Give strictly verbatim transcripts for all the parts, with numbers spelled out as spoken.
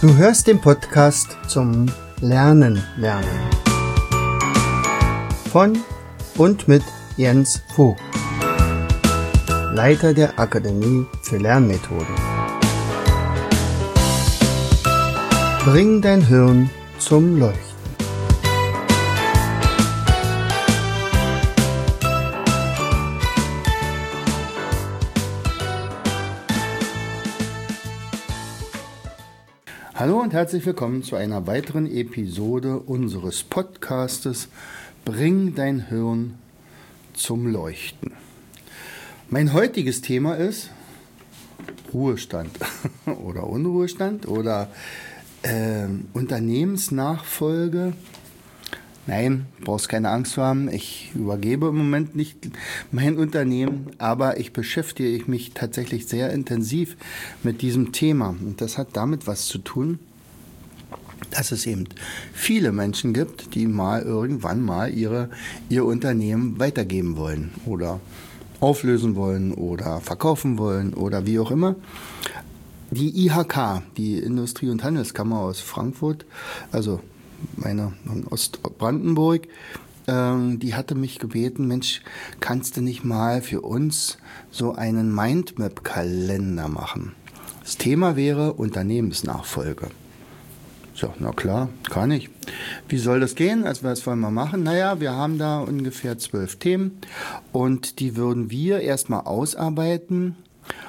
Du hörst den Podcast zum Lernen lernen von und mit Jens Vogt, Leiter der Akademie für Lernmethoden. Bring dein Hirn zum Leuchten. Hallo und herzlich willkommen zu einer weiteren Episode unseres Podcastes Bring dein Hirn zum Leuchten. Mein heutiges Thema ist Ruhestand oder Unruhestand oder äh, Unternehmensnachfolge. Nein, brauchst keine Angst zu haben. Ich übergebe im Moment nicht mein Unternehmen, aber ich beschäftige mich tatsächlich sehr intensiv mit diesem Thema. Und das hat damit was zu tun, dass es eben viele Menschen gibt, die mal irgendwann mal ihre, ihr Unternehmen weitergeben wollen oder auflösen wollen oder verkaufen wollen oder wie auch immer. Die I H K, die Industrie- und Handelskammer aus Frankfurt, also meine in Ostbrandenburg, ähm, die hatte mich gebeten, Mensch, kannst du nicht mal für uns so einen Mindmap-Kalender machen? Das Thema wäre Unternehmensnachfolge. So, na klar, kann ich. Wie soll das gehen? Also was wollen wir machen? Naja, wir haben da ungefähr zwölf Themen und die würden wir erstmal ausarbeiten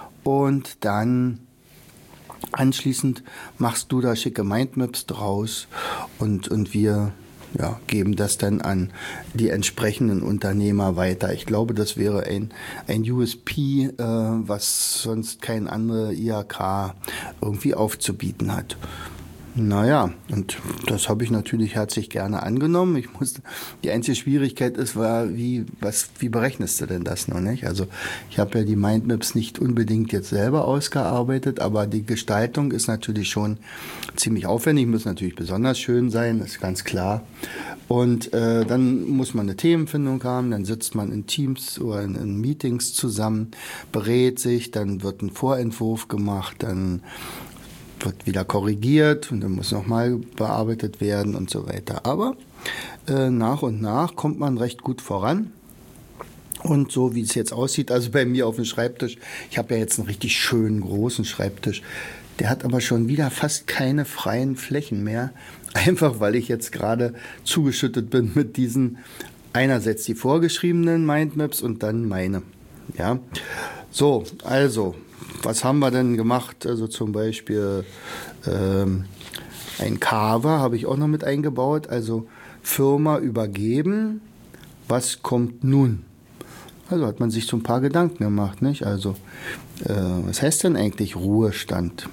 und dann anschließend machst du da schicke Mindmaps draus und, und wir ja, geben das dann an die entsprechenden Unternehmer weiter. Ich glaube, das wäre ein, ein U S P, äh, was sonst kein anderer I H K irgendwie aufzubieten hat. Naja, und das habe ich natürlich herzlich gerne angenommen. Ich musste, die einzige Schwierigkeit ist, war, wie, was, wie berechnest du denn das noch nicht? Also ich habe ja die Mindmaps nicht unbedingt jetzt selber ausgearbeitet, aber die Gestaltung ist natürlich schon ziemlich aufwendig, muss natürlich besonders schön sein, ist ganz klar. Und äh, dann muss man eine Themenfindung haben, dann sitzt man in Teams oder in, in Meetings zusammen, berät sich, dann wird ein Vorentwurf gemacht, dann wird wieder korrigiert und dann muss nochmal bearbeitet werden und so weiter. Aber äh, nach und nach kommt man recht gut voran. Und so wie es jetzt aussieht, also bei mir auf dem Schreibtisch, ich habe ja jetzt einen richtig schönen großen Schreibtisch, der hat aber schon wieder fast keine freien Flächen mehr, einfach weil ich jetzt gerade zugeschüttet bin mit diesen einerseits die vorgeschriebenen Mindmaps und dann meine. Ja, so, also was haben wir denn gemacht? Also zum Beispiel ähm, ein Carver habe ich auch noch mit eingebaut. Also Firma übergeben, was kommt nun? Also hat man sich so ein paar Gedanken gemacht, nicht? Also äh, was heißt denn eigentlich Ruhestand?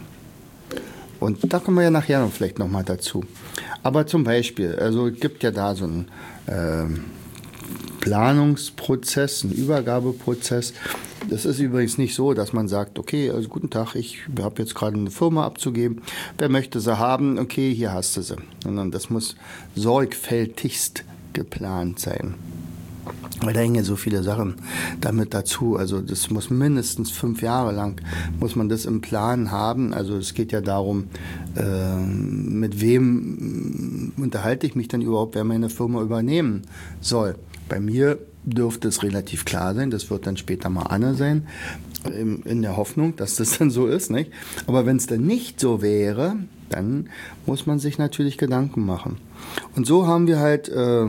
Und da kommen wir ja nachher noch vielleicht nochmal dazu. Aber zum Beispiel, also es gibt ja da so einen äh, Planungsprozess, einen Übergabeprozess. Das ist übrigens nicht so, dass man sagt, okay, also guten Tag, ich habe jetzt gerade eine Firma abzugeben. Wer möchte sie haben? Okay, hier hast du sie. Sondern das muss sorgfältigst geplant sein. Weil da hängen ja so viele Sachen damit dazu. Also das muss mindestens fünf Jahre lang, muss man das im Plan haben. Also es geht ja darum, äh, mit wem unterhalte ich mich denn überhaupt, wer meine Firma übernehmen soll. Bei mir dürfte es relativ klar sein, das wird dann später mal Anne sein, in der Hoffnung, dass das dann so ist, nicht? Aber wenn es dann nicht so wäre, dann muss man sich natürlich Gedanken machen. Und so haben wir halt äh,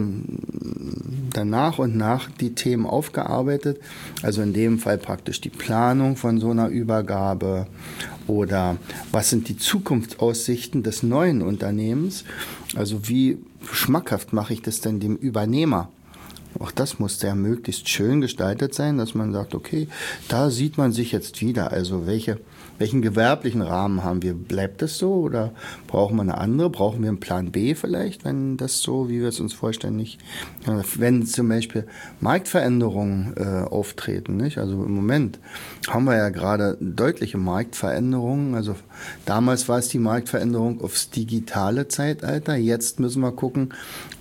dann nach und nach die Themen aufgearbeitet, also in dem Fall praktisch die Planung von so einer Übergabe oder was sind die Zukunftsaussichten des neuen Unternehmens, also wie schmackhaft mache ich das denn dem Übernehmer? Auch das muss ja möglichst schön gestaltet sein, dass man sagt, okay, da sieht man sich jetzt wieder. Also welche, welchen gewerblichen Rahmen haben wir? Bleibt das so oder brauchen wir eine andere? Brauchen wir einen Plan B vielleicht, wenn das so, wie wir es uns vorstellen, nicht? Wenn zum Beispiel Marktveränderungen äh, auftreten, nicht? Also im Moment haben wir ja gerade deutliche Marktveränderungen. Also damals war es die Marktveränderung aufs digitale Zeitalter. Jetzt müssen wir gucken,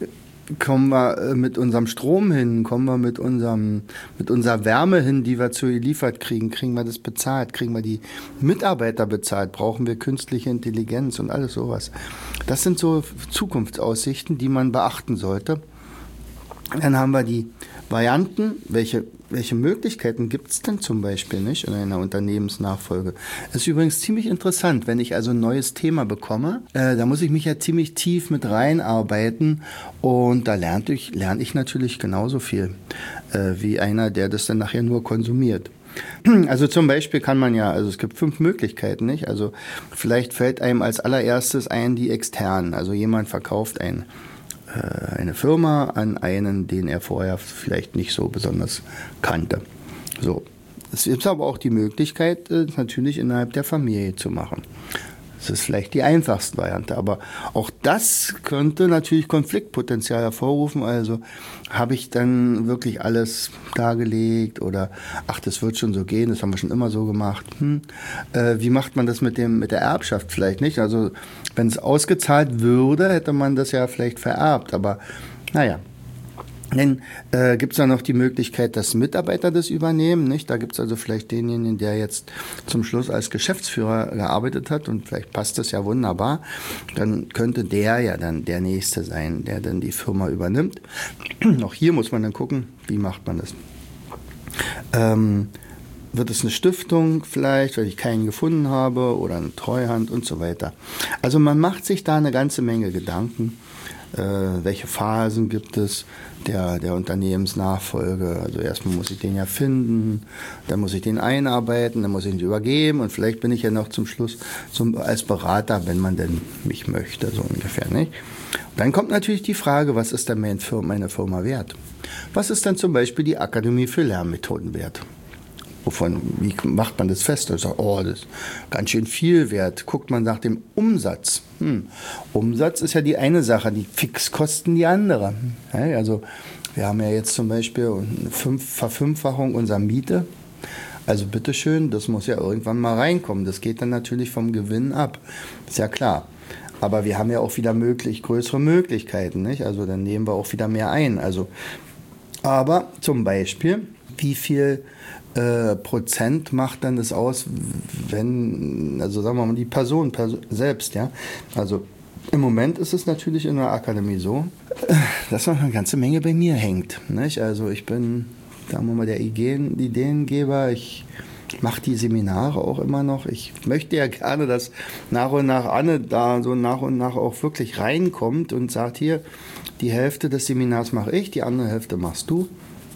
kommen wir äh, mit unserem Strom hin, kommen wir mit unserem, mit unserer Wärme hin, die wir zugeliefert kriegen, kriegen wir das bezahlt, kriegen wir die Mitarbeiter bezahlt, brauchen wir künstliche Intelligenz und alles sowas. Das sind so Zukunftsaussichten, die man beachten sollte. Dann haben wir die Varianten, welche, welche Möglichkeiten gibt es denn zum Beispiel nicht in einer Unternehmensnachfolge? Das ist übrigens ziemlich interessant, wenn ich also ein neues Thema bekomme, äh, da muss ich mich ja ziemlich tief mit reinarbeiten und da lerne ich, lerne ich natürlich genauso viel äh, wie einer, der das dann nachher nur konsumiert. Also zum Beispiel kann man ja, also es gibt fünf Möglichkeiten, nicht? Also vielleicht fällt einem als allererstes ein die externen, also jemand verkauft ein eine Firma an einen, den er vorher vielleicht nicht so besonders kannte. So. Es gibt aber auch die Möglichkeit, das natürlich innerhalb der Familie zu machen. Das ist vielleicht die einfachste Variante, aber auch das könnte natürlich Konfliktpotenzial hervorrufen. Also habe ich dann wirklich alles dargelegt oder ach, das wird schon so gehen, das haben wir schon immer so gemacht. Hm. Äh, wie macht man das mit dem mit der Erbschaft vielleicht nicht? Also wenn es ausgezahlt würde, hätte man das ja vielleicht vererbt, aber naja. Dann äh, gibt es ja noch die Möglichkeit, dass Mitarbeiter das übernehmen. Nicht? Da gibt es also vielleicht denjenigen, der jetzt zum Schluss als Geschäftsführer gearbeitet hat und vielleicht passt das ja wunderbar. Dann könnte der ja dann der Nächste sein, der dann die Firma übernimmt. Auch hier muss man dann gucken, wie macht man das. Ähm, wird es eine Stiftung vielleicht, weil ich keinen gefunden habe oder eine Treuhand und so weiter. Also man macht sich da eine ganze Menge Gedanken. Äh, welche Phasen gibt es der, der Unternehmensnachfolge. Also erstmal muss ich den ja finden, dann muss ich den einarbeiten, dann muss ich ihn übergeben und vielleicht bin ich ja noch zum Schluss zum, als Berater, wenn man denn mich möchte, so ungefähr. Nicht? Dann kommt natürlich die Frage, was ist denn meine Firma, meine Firma wert? Was ist dann zum Beispiel die Akademie für Lernmethoden wert? Wovon, wie macht man das fest? Und sagt, oh, das ist ganz schön viel wert. Guckt man nach dem Umsatz. Hm. Umsatz ist ja die eine Sache, die Fixkosten die andere. Ja, also wir haben ja jetzt zum Beispiel eine Fünf- Verfünffachung unserer Miete. Also bitteschön, das muss ja irgendwann mal reinkommen. Das geht dann natürlich vom Gewinn ab. Ist ja klar. Aber wir haben ja auch wieder möglich, größere Möglichkeiten. Nicht? Also dann nehmen wir auch wieder mehr ein. Also, aber zum Beispiel, wie viel Äh, Prozent macht dann das aus, wenn, also sagen wir mal, die Person pers- selbst, ja. Also im Moment ist es natürlich in der Akademie so, dass noch eine ganze Menge bei mir hängt. Nicht? Also ich bin, sagen wir mal, der Ideen, Ideengeber, ich mache die Seminare auch immer noch. Ich möchte ja gerne, dass nach und nach Anne da so nach und nach auch wirklich reinkommt und sagt, hier, die Hälfte des Seminars mache ich, die andere Hälfte machst du.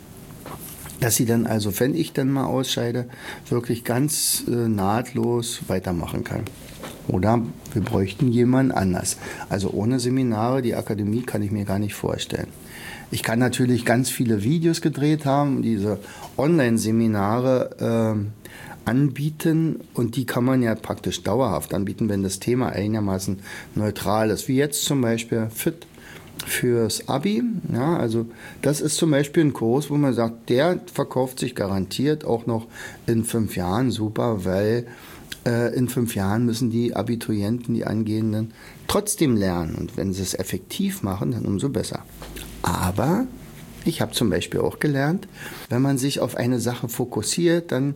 Dass sie dann also, wenn ich dann mal ausscheide, wirklich ganz äh, nahtlos weitermachen kann. Oder wir bräuchten jemanden anders. Also ohne Seminare, die Akademie kann ich mir gar nicht vorstellen. Ich kann natürlich ganz viele Videos gedreht haben, diese Online-Seminare äh, anbieten und die kann man ja praktisch dauerhaft anbieten, wenn das Thema einigermaßen neutral ist. Wie jetzt zum Beispiel Fit fürs Abi, ja, also das ist zum Beispiel ein Kurs, wo man sagt, der verkauft sich garantiert auch noch in fünf Jahren super, weil äh, in fünf Jahren müssen die Abiturienten, die Angehenden, trotzdem lernen und wenn sie es effektiv machen, dann umso besser. Aber ich habe zum Beispiel auch gelernt, wenn man sich auf eine Sache fokussiert, dann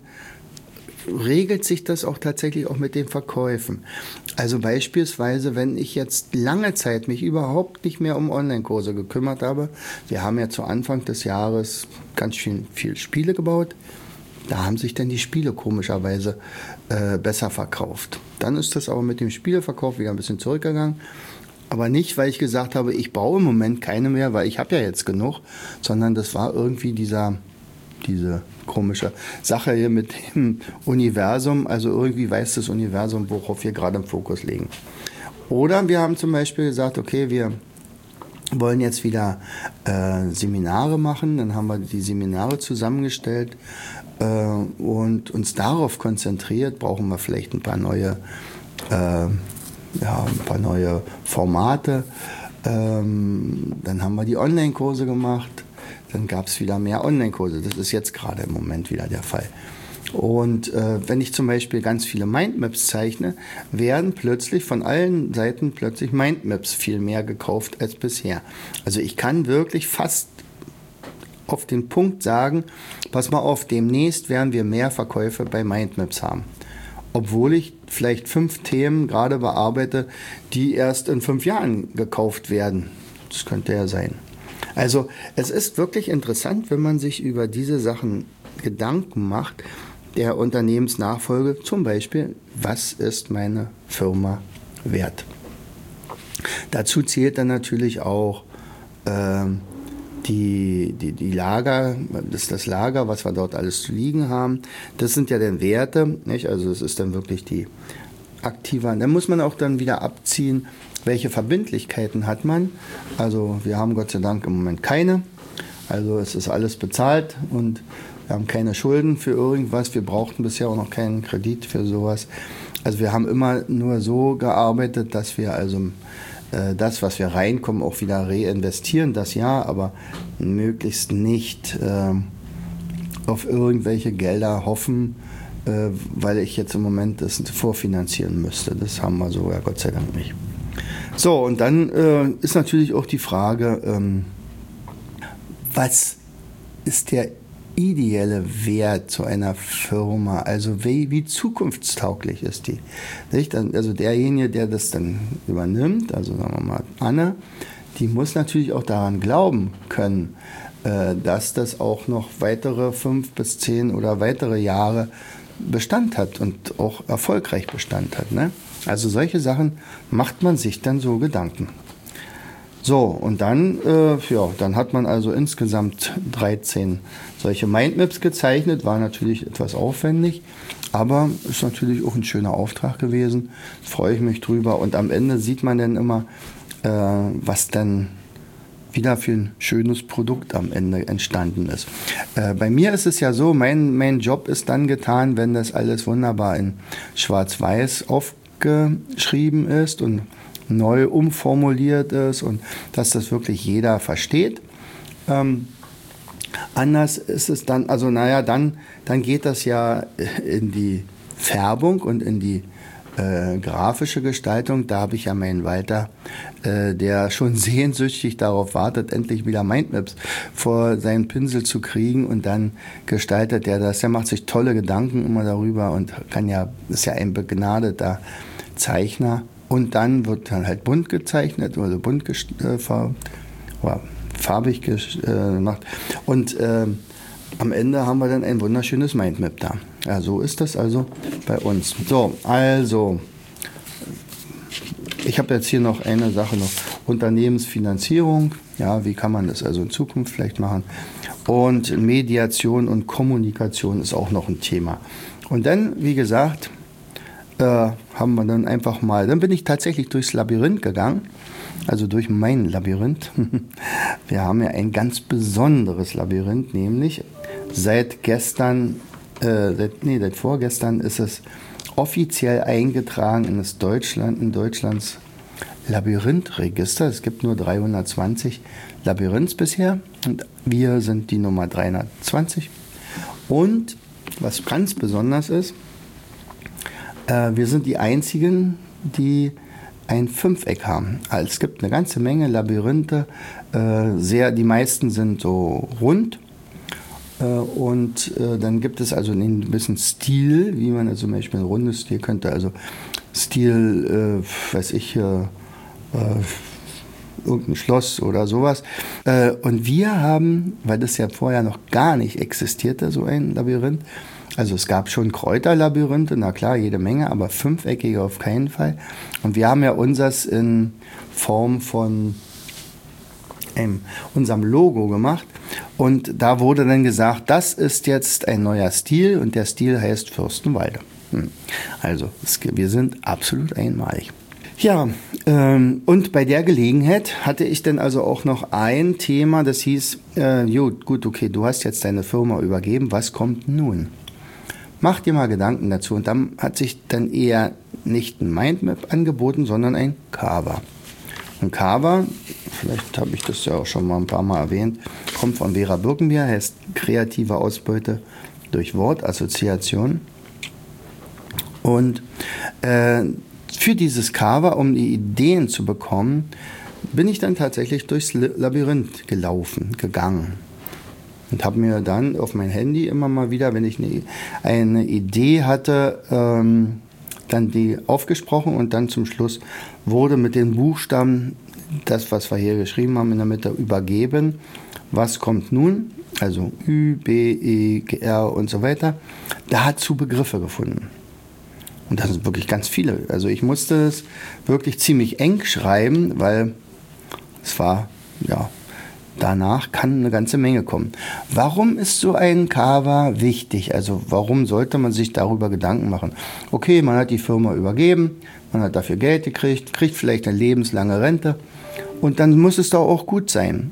regelt sich das auch tatsächlich auch mit den Verkäufen. Also beispielsweise, wenn ich jetzt lange Zeit mich überhaupt nicht mehr um Online-Kurse gekümmert habe, wir haben ja zu Anfang des Jahres ganz schön viel Spiele gebaut, da haben sich dann die Spiele komischerweise äh, besser verkauft. Dann ist das aber mit dem Spieleverkauf wieder ein bisschen zurückgegangen. Aber nicht, weil ich gesagt habe, ich baue im Moment keine mehr, weil ich habe ja jetzt genug, sondern das war irgendwie dieser diese komische Sache hier mit dem Universum, also irgendwie weiß das Universum, worauf wir gerade im Fokus legen. Oder wir haben zum Beispiel gesagt, okay, wir wollen jetzt wieder äh, Seminare machen, dann haben wir die Seminare zusammengestellt äh, und uns darauf konzentriert, brauchen wir vielleicht ein paar neue, äh, ja, ein paar neue Formate, ähm, dann haben wir die Online-Kurse gemacht. Dann gab es wieder mehr Online-Kurse. Das ist jetzt gerade im Moment wieder der Fall. Und äh, wenn ich zum Beispiel ganz viele Mindmaps zeichne, werden plötzlich von allen Seiten plötzlich Mindmaps viel mehr gekauft als bisher. Also ich kann wirklich fast auf den Punkt sagen, pass mal auf, demnächst werden wir mehr Verkäufe bei Mindmaps haben. Obwohl ich vielleicht fünf Themen gerade bearbeite, die erst in fünf Jahren gekauft werden. Das könnte ja sein. Also es ist wirklich interessant, wenn man sich über diese Sachen Gedanken macht, der Unternehmensnachfolge, zum Beispiel, was ist meine Firma wert? Dazu zählt dann natürlich auch äh, die, die, die Lager, das ist das Lager, was wir dort alles zu liegen haben. Das sind ja dann Werte, nicht? Also es ist dann wirklich die aktiver. Dann muss man auch dann wieder abziehen, welche Verbindlichkeiten hat man. Also wir haben Gott sei Dank im Moment keine. Also es ist alles bezahlt und wir haben keine Schulden für irgendwas. Wir brauchten bisher auch noch keinen Kredit für sowas. Also wir haben immer nur so gearbeitet, dass wir also äh, das, was wir reinkommen, auch wieder reinvestieren, das ja, aber möglichst nicht äh, auf irgendwelche Gelder hoffen, äh, weil ich jetzt im Moment das vorfinanzieren müsste. Das haben wir so, ja Gott sei Dank nicht. So, und dann äh, ist natürlich auch die Frage, ähm, was ist der ideelle Wert zu einer Firma? Also wie, wie zukunftstauglich ist die? Nicht? Also derjenige, der das dann übernimmt, also sagen wir mal Anne, die muss natürlich auch daran glauben können, äh, dass das auch noch weitere fünf bis zehn oder weitere Jahre Bestand hat und auch erfolgreich Bestand hat. Ne? Also solche Sachen macht man sich dann so Gedanken. So, und dann, äh, ja, dann hat man also insgesamt dreizehn solche Mindmaps gezeichnet, war natürlich etwas aufwendig, aber ist natürlich auch ein schöner Auftrag gewesen, freue ich mich drüber. Und am Ende sieht man dann immer, äh, was dann wieder für ein schönes Produkt am Ende entstanden ist. Äh, bei mir ist es ja so, mein, mein Job ist dann getan, wenn das alles wunderbar in Schwarz-Weiß aufgeschrieben ist und neu umformuliert ist und dass das wirklich jeder versteht. Ähm, anders ist es dann, also naja, dann, dann geht das ja in die Färbung und in die äh, grafische Gestaltung. Da habe ich ja meinen Walter, äh, der schon sehnsüchtig darauf wartet, endlich wieder Mindmaps vor seinen Pinsel zu kriegen, und dann gestaltet er das. Der macht sich tolle Gedanken immer darüber und kann ja, ist ja ein begnadeter Zeichner. Und dann wird dann halt bunt gezeichnet, also bunt äh, farb, oder farbig gemacht. Und äh, am Ende haben wir dann ein wunderschönes Mindmap da. Ja, so ist das also bei uns. So, also, ich habe jetzt hier noch eine Sache noch. Unternehmensfinanzierung. Ja, wie kann man das also in Zukunft vielleicht machen? Und Mediation und Kommunikation ist auch noch ein Thema. Und dann, wie gesagt, Äh, haben wir dann einfach mal, dann bin ich tatsächlich durchs Labyrinth gegangen, also durch mein Labyrinth. Wir haben ja ein ganz besonderes Labyrinth, nämlich seit gestern, äh, seit, nee, seit vorgestern ist es offiziell eingetragen in das Deutschland, in Deutschlands Labyrinthregister. Es gibt nur dreihundertzwanzig Labyrinths bisher und wir sind die Nummer dreihundertzwanzig. Und was ganz besonders ist, wir sind die einzigen, die ein Fünfeck haben. Also es gibt eine ganze Menge Labyrinthe, äh, sehr, die meisten sind so rund, äh, und äh, dann gibt es also einen gewissen Stil, wie man also zum Beispiel ein rundes Stil könnte, also Stil, äh, weiß ich, äh, irgendein Schloss oder sowas. Äh, und wir haben, weil das ja vorher noch gar nicht existierte, so ein Labyrinth, also es gab schon Kräuterlabyrinthe, na klar, jede Menge, aber fünfeckige auf keinen Fall. Und wir haben ja unseres in Form von ähm, unserem Logo gemacht. Und da wurde dann gesagt, das ist jetzt ein neuer Stil und der Stil heißt Fürstenwalde. Hm. Also es, wir sind absolut einmalig. Ja, ähm, und bei der Gelegenheit hatte ich dann also auch noch ein Thema, das hieß, äh, gut, gut, okay, du hast jetzt deine Firma übergeben, was kommt nun? Mach dir mal Gedanken dazu. Und dann hat sich dann eher nicht ein Mindmap angeboten, sondern ein Carver. Ein Carver, vielleicht habe ich das ja auch schon mal ein paar Mal erwähnt, kommt von Vera Birkenbier, heißt kreative Ausbeute durch Wortassoziation. Und äh, für dieses Cover, um die Ideen zu bekommen, bin ich dann tatsächlich durchs Labyrinth gelaufen, gegangen. Und habe mir dann auf mein Handy immer mal wieder, wenn ich eine, eine Idee hatte, ähm, dann die aufgesprochen und dann zum Schluss wurde mit den Buchstaben das, was wir hier geschrieben haben, in der Mitte übergeben. Was kommt nun? Also Ü, B, E, G, R und so weiter. Dazu Begriffe gefunden. Und das sind wirklich ganz viele. Also ich musste es wirklich ziemlich eng schreiben, weil es war, ja, danach kann eine ganze Menge kommen. Warum ist so ein Cover wichtig? Also warum sollte man sich darüber Gedanken machen? Okay, man hat die Firma übergeben, man hat dafür Geld gekriegt, kriegt vielleicht eine lebenslange Rente und dann muss es doch auch gut sein.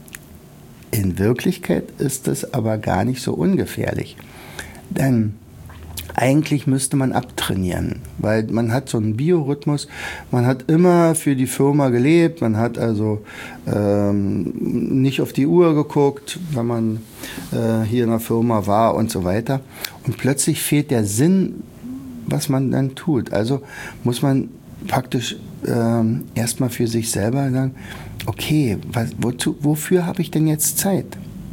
In Wirklichkeit ist es aber gar nicht so ungefährlich. Denn eigentlich müsste man abtrainieren, weil man hat so einen Biorhythmus, man hat immer für die Firma gelebt, man hat also ähm, nicht auf die Uhr geguckt, wenn man äh, hier in der Firma war und so weiter. Und plötzlich fehlt der Sinn, was man dann tut. Also muss man praktisch ähm, erstmal für sich selber sagen, okay, was, wozu, wofür habe ich denn jetzt Zeit?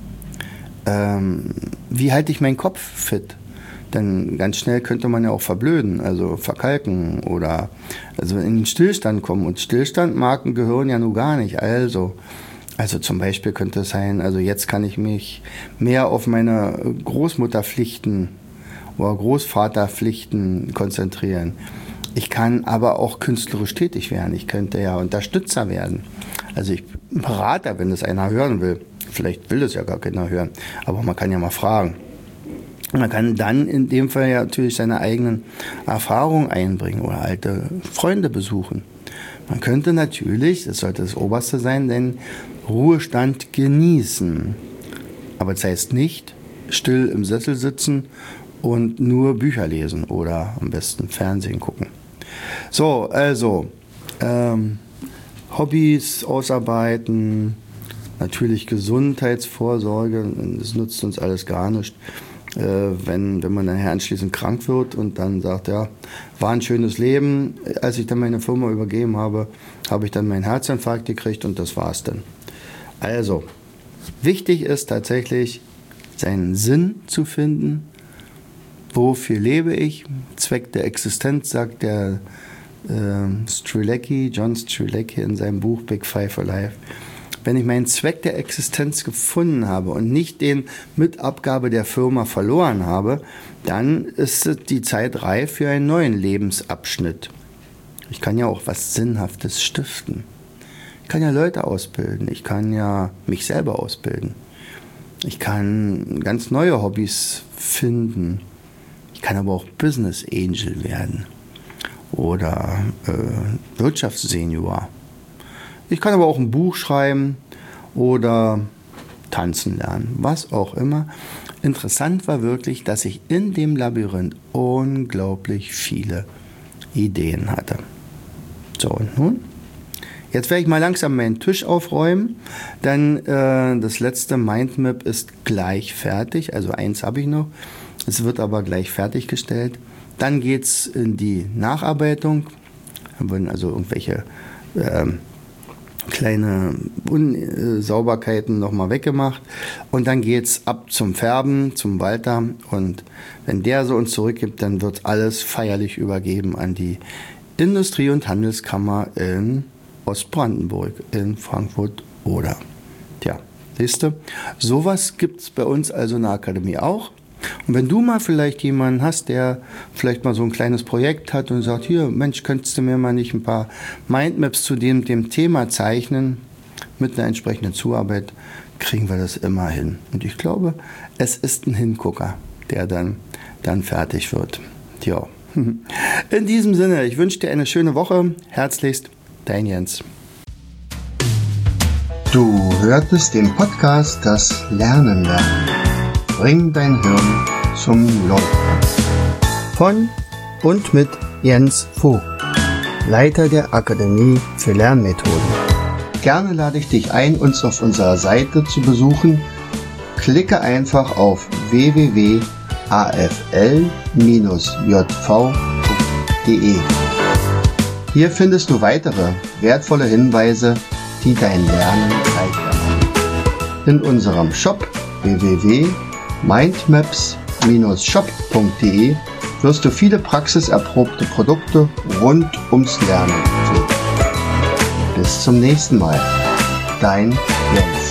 Ähm, wie halte ich meinen Kopf fit? Denn ganz schnell könnte man ja auch verblöden, also verkalken oder also in den Stillstand kommen. Und Stillstand mag ein Gehirn ja nun gar nicht. Also, also zum Beispiel könnte es sein, also jetzt kann ich mich mehr auf meine Großmutterpflichten oder Großvaterpflichten konzentrieren. Ich kann aber auch künstlerisch tätig werden. Ich könnte ja Unterstützer werden. Also ich bin Berater, wenn das einer hören will. Vielleicht will das ja gar keiner hören, aber man kann ja mal fragen. Man kann dann in dem Fall ja natürlich seine eigenen Erfahrungen einbringen oder alte Freunde besuchen. Man könnte natürlich, das sollte das Oberste sein, den Ruhestand genießen. Aber das heißt nicht still im Sessel sitzen und nur Bücher lesen oder am besten Fernsehen gucken. So, also ähm, Hobbys ausarbeiten, natürlich Gesundheitsvorsorge, das nutzt uns alles gar nicht. Wenn, wenn man nachher anschließend krank wird und dann sagt, ja, war ein schönes Leben. Als ich dann meine Firma übergeben habe, habe ich dann meinen Herzinfarkt gekriegt und das war's dann. Also, wichtig ist tatsächlich, seinen Sinn zu finden. Wofür lebe ich? Zweck der Existenz, sagt der äh, Strzelecki, John Strzelecki in seinem Buch Big Five for Life. Wenn ich meinen Zweck der Existenz gefunden habe und nicht den mit Abgabe der Firma verloren habe, dann ist die Zeit reif für einen neuen Lebensabschnitt. Ich kann ja auch was Sinnhaftes stiften. Ich kann ja Leute ausbilden. Ich kann ja mich selber ausbilden. Ich kann ganz neue Hobbys finden. Ich kann aber auch Business Angel werden oder äh, Wirtschaftssenior. Ich kann aber auch ein Buch schreiben oder tanzen lernen, was auch immer. Interessant war wirklich, dass ich in dem Labyrinth unglaublich viele Ideen hatte. So, und nun? Jetzt werde ich mal langsam meinen Tisch aufräumen, denn äh, das letzte Mindmap ist gleich fertig. Also eins habe ich noch, es wird aber gleich fertiggestellt. Dann geht es in die Nacharbeitung. Da wurden also irgendwelche äh, kleine Unsauberkeiten nochmal weggemacht und dann geht's ab zum Färben, zum Walter und wenn der so uns zurückgibt, dann wird alles feierlich übergeben an die Industrie- und Handelskammer in Ostbrandenburg, in Frankfurt oder. Tja, siehst du, sowas gibt's bei uns also in der Akademie auch. Und wenn du mal vielleicht jemanden hast, der vielleicht mal so ein kleines Projekt hat und sagt, hier, Mensch, könntest du mir mal nicht ein paar Mindmaps zu dem, dem Thema zeichnen, mit einer entsprechenden Zuarbeit, kriegen wir das immer hin. Und ich glaube, es ist ein Hingucker, der dann, dann fertig wird. Tja. In diesem Sinne, ich wünsche dir eine schöne Woche. Herzlichst, dein Jens. Du hörtest den Podcast Das Lernen lernen. Bring dein Hirn zum Leuchten. Von und mit Jens Vogt, Leiter der Akademie für Lernmethoden. Gerne lade ich dich ein, uns auf unserer Seite zu besuchen. Klicke einfach auf w w w punkt a f l Bindestrich j v punkt d e. Hier findest du weitere wertvolle Hinweise, die dein Lernen leichter machen. In unserem Shop w w w punkt mindmaps Bindestrich shop punkt d e wirst du viele praxiserprobte Produkte rund ums Lernen finden. Bis zum nächsten Mal. Dein Jens.